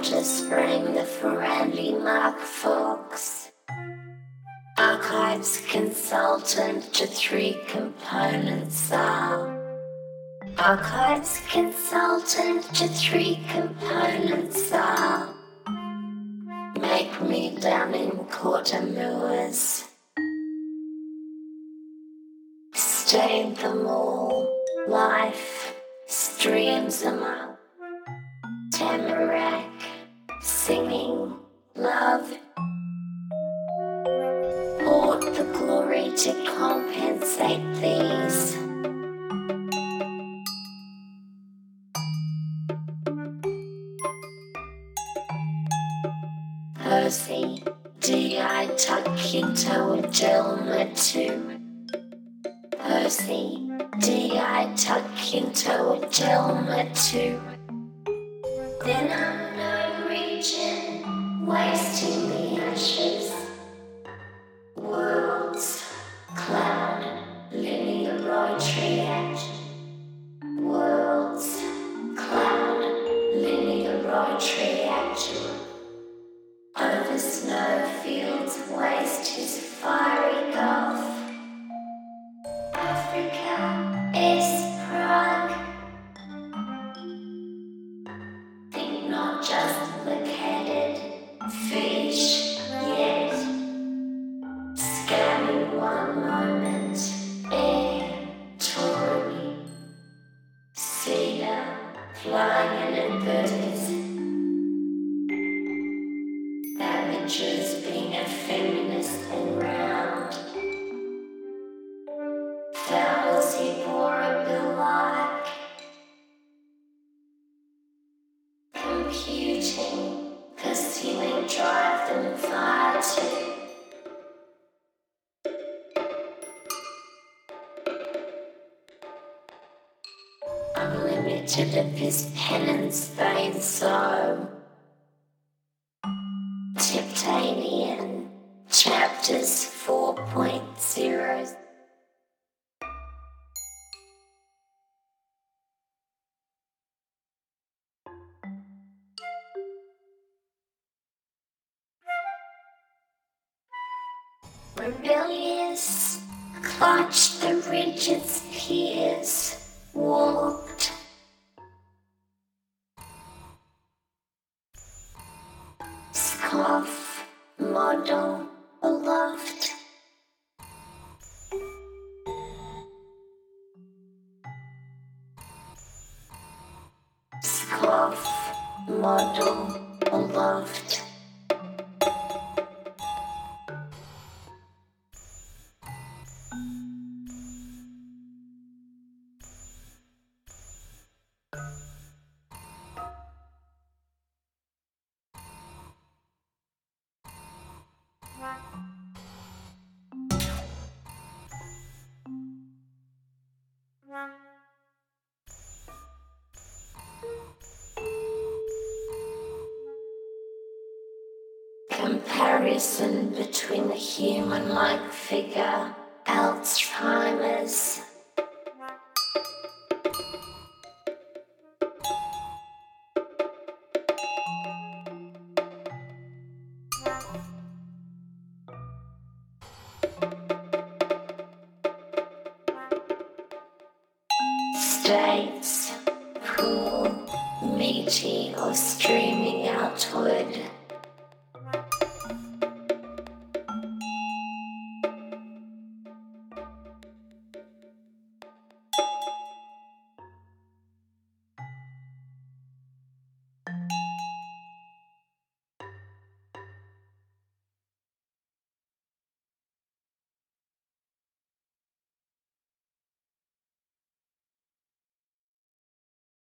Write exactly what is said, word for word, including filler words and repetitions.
Water spraying the Ferrandi Mark Fox. Archives consultant to three components are. Archives consultant to three components are. Make me down in Quartermoors. Stay them all. Life streams them up. Tamarack singing love. Bought the glory to compensate these. Percy, D I Taquito Adelma two. Percy, D I Taquito Adelma two. Then unknown region, wasting the ashes. Worlds, cloud, linear road triad. Worlds, cloud, linear road triad. Over snowfields waste his fiery gulf. Africa is Prague. Think not just located fish yet. Scanning one moment, air, Tory, cedar, flying in birds. Avengers being a feminist and round. Fowls he bore a bill like. Computing, pursuing drive them far too. Unlimited of his penance vein so. Tiptanian, chapters four point zero. Rebellious, clutched the rigid's peers, walked. Scoff, model, aloft. Scoff, model, aloft. Comparison between the human-like figure, Alzheimer's. States, cool, meaty or streaming outward.